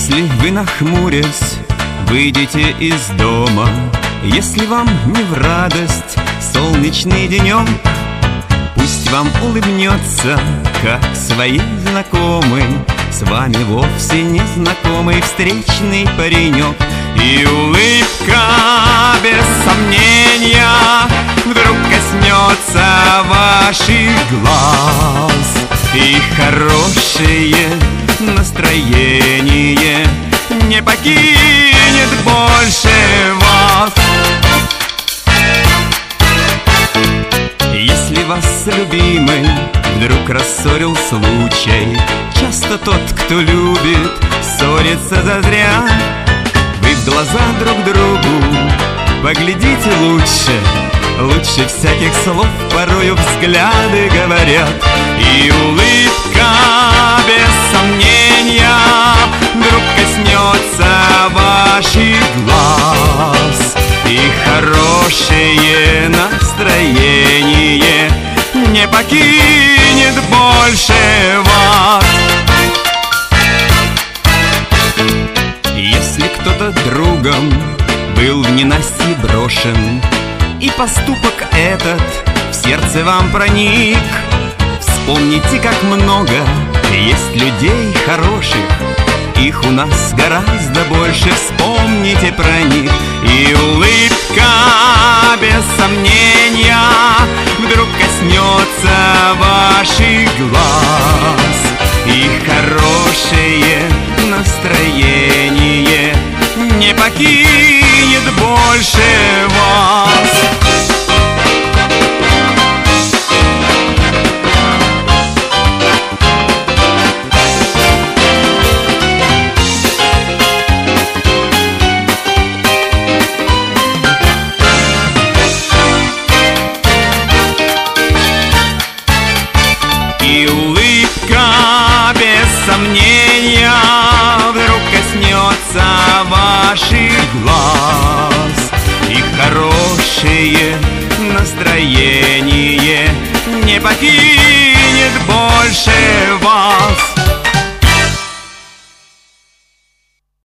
Если вы, нахмурясь, выйдете из дома, если вам не в радость солнечный денек, пусть вам улыбнется, как своей знакомый, с вами вовсе незнакомый встречный паренек. И улыбка, без сомнения, вдруг коснется ваших глаз, и хорошее настроение не покинет больше вас. Если вас, любимый, вдруг рассорил случай, часто тот, кто любит, ссорится зазря. Вы в глаза друг другу поглядите лучше, лучше всяких слов порою взгляды говорят. И улыбка, без сомнения, вдруг коснется ваших глаз, и хорошее настроение не покинет больше вас. Если кто-то другом был в ненастье брошен, и поступок этот в сердце вам проник, вспомните, как много есть людей хороших, их у нас гораздо больше, вспомните про них. И улыбка, без сомнения, вдруг коснется ваших глаз, и хорошее настроение не покинет больше вас. И улыбка, без сомнения, вдруг коснется ваших глаз, и хорошее настроение не покинет больше вас.